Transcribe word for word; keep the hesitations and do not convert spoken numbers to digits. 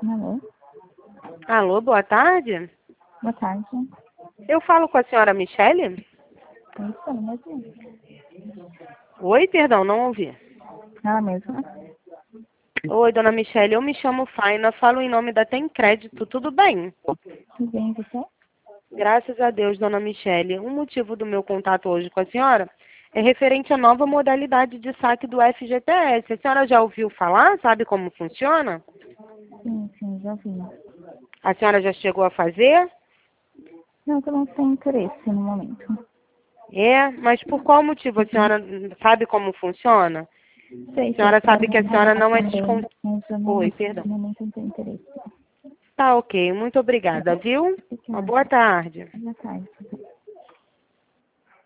Alô? Alô, boa tarde. Boa tarde. Eu falo com a senhora Michele? É isso aí mesmo. Oi, perdão, não ouvi. Ela mesma? Oi, dona Michele, eu me chamo Faina, falo em nome da Tem Crédito, tudo bem? Tudo bem, e você? Graças a Deus, dona Michele. O motivo do meu contato hoje com a senhora é referente à nova modalidade de saque do F G T S. A senhora já ouviu falar? Sabe como funciona? Sim, sim, já vi. A senhora já chegou a fazer? Não, que eu não tenho interesse no momento. É, mas por qual motivo a senhora sabe como funciona? Sei, A sei senhora que sabe podem que a senhora enganar não é também, descon... mas eu não, Oi, perdão. no momento não tenho interesse. Tá ok, muito obrigada, viu? Uma boa Obrigada. tarde. Boa tarde.